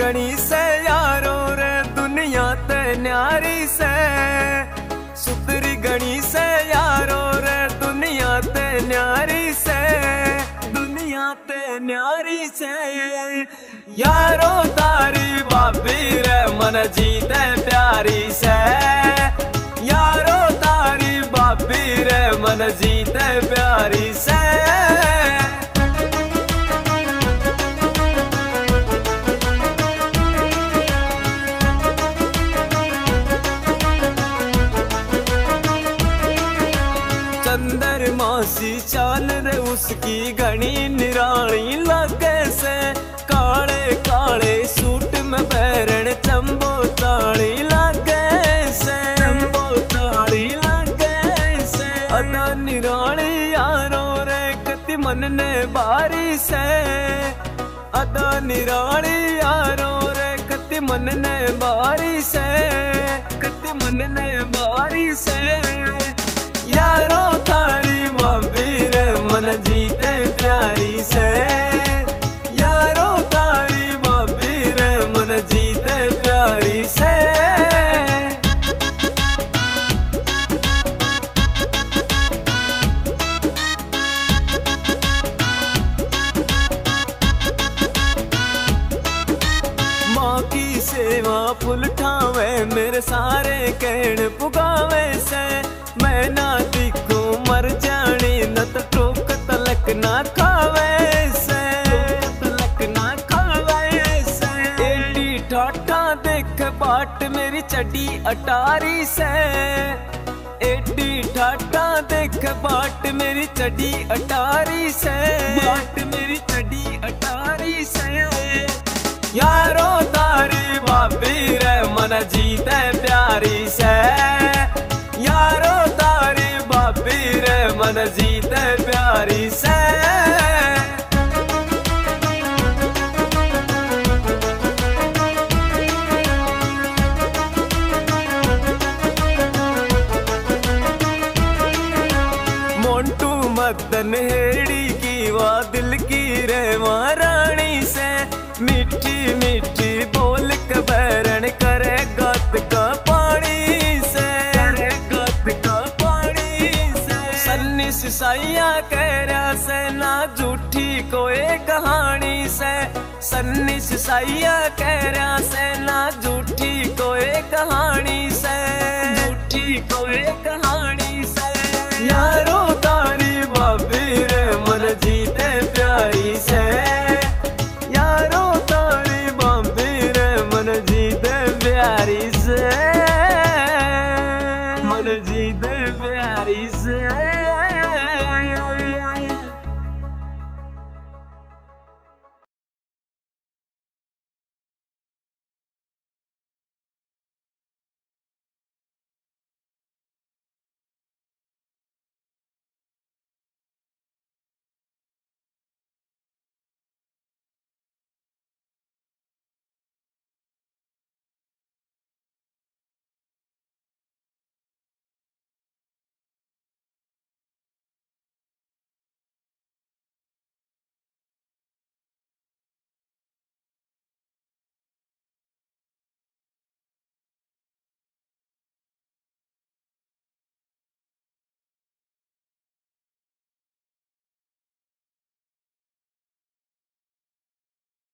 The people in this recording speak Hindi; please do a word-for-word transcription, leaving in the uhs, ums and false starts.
गणी से यारो रे दुनिया ते न्यारी से, सुतरी गणी से यारो रे दुनिया ते न्यारी से, दुनिया ते न्यारी से। यारो तारी बाबी रे मन जीते प्यारी से, यारो तारी बाबी रे मन जीते प्यारी से। चंद्रमासी चाल रे उसकी घनी निराली लागे से, काले काले सूट में बैरण चंबो ताली लागे से, चंबो ताली लागे से। अदा निराली यारो रे कति मन ने बारी से, अदा निराली यारो रे कति मन ने बारी से, कति मन ने बारी से। यारो थारी बाबी रे मन जीते प्यारी से, यारो थारी बाबी रे मन जीते प्यारी से। माँ की सेवा फुल ठावे मेरे सारे कहण पुगावे से, मैं ना दिखूं मर जानी न तो टोक तलक ना खावे से, तलक ना खावे से। एडी ठाठा देख बाट मेरी चढ़ी अटारी से, एडी ठाठा देख बाट मेरी चढ़ी अटारी से, बाट मेरी चढ़ी अटारी से। यारो तारी बाबी रे मन जीते प्यारी से, यारो तारी बाबी रे मन जीते प्यारी से। मोंटू मदन हेड़ी की वा दिल की रे महारानी से, मीठी मीठी बोल के बैरण करे गत का पानी से, करे गत का पानी से। सन्नी सिसाइया कह रहा से ना झूठी कोई कहानी से, सन्नी सिसाइया कह रहा से ना झूठी कोई कहानी से, झूठी कोई कहानी से। यारो तारी बाबी रे मन जीते प्यारी से, यारो तारी बाबी रे मन जीते प्यारी से, मन जीते प्यारी से।